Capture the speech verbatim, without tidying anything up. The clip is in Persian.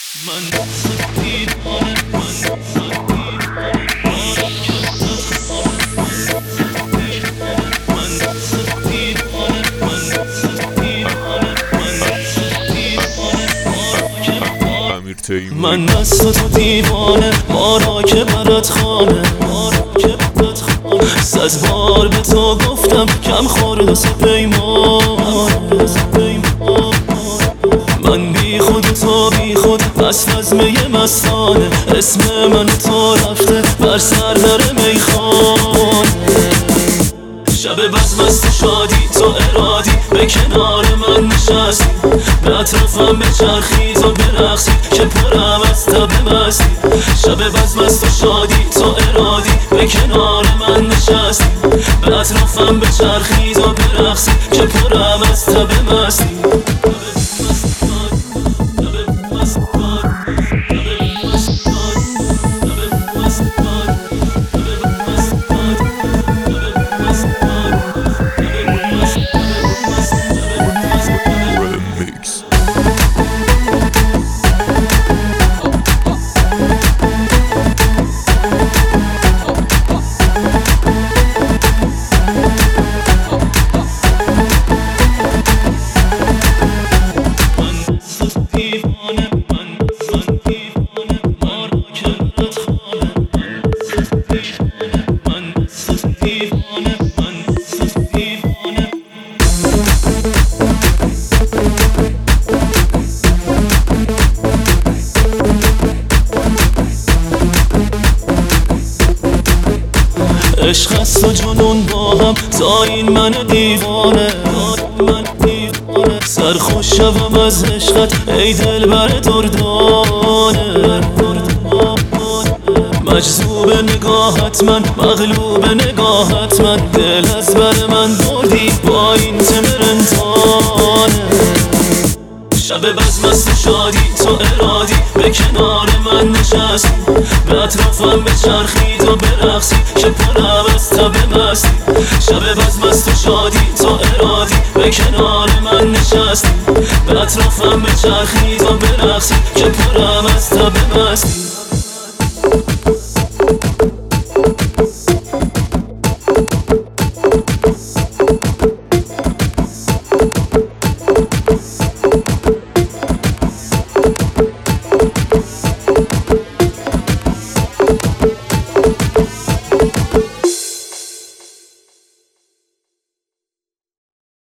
من دیوانه من من دست تو دیوانه ما را که برات خانه صد بار به تو گفتم کم خورد و سپیمان من بی خود و تو بی خود مست از می مستانه اسم من تو رفته بر سرور میخانه شب بزم است شادی تو ارادی به کنار من نشستی به اطرافم بچرخی تو برقصی که پرم از تب مستی شب بزم است شادی تو ارادی به کنار من نشستی به اطرافم بچرخی تو برقصی که پرم از تب مستی عشق است و جنون با هم تا این من دیوانه سرخوش شوم از عشقت ای دلبر دردانه مجذوب نگاهت من مغلوب نگاهت من دل از بر من بردی با این تمرنتانه شب بزم است شادی تو ارادی به کنار من نشستی به اطرافم بچرخی تو برقصی که پرم از تب مستی شب بزم است شادی تو ارادی به کنار من نشستی به اطرافم بچرخی تو برقصی که پرم از تب مستی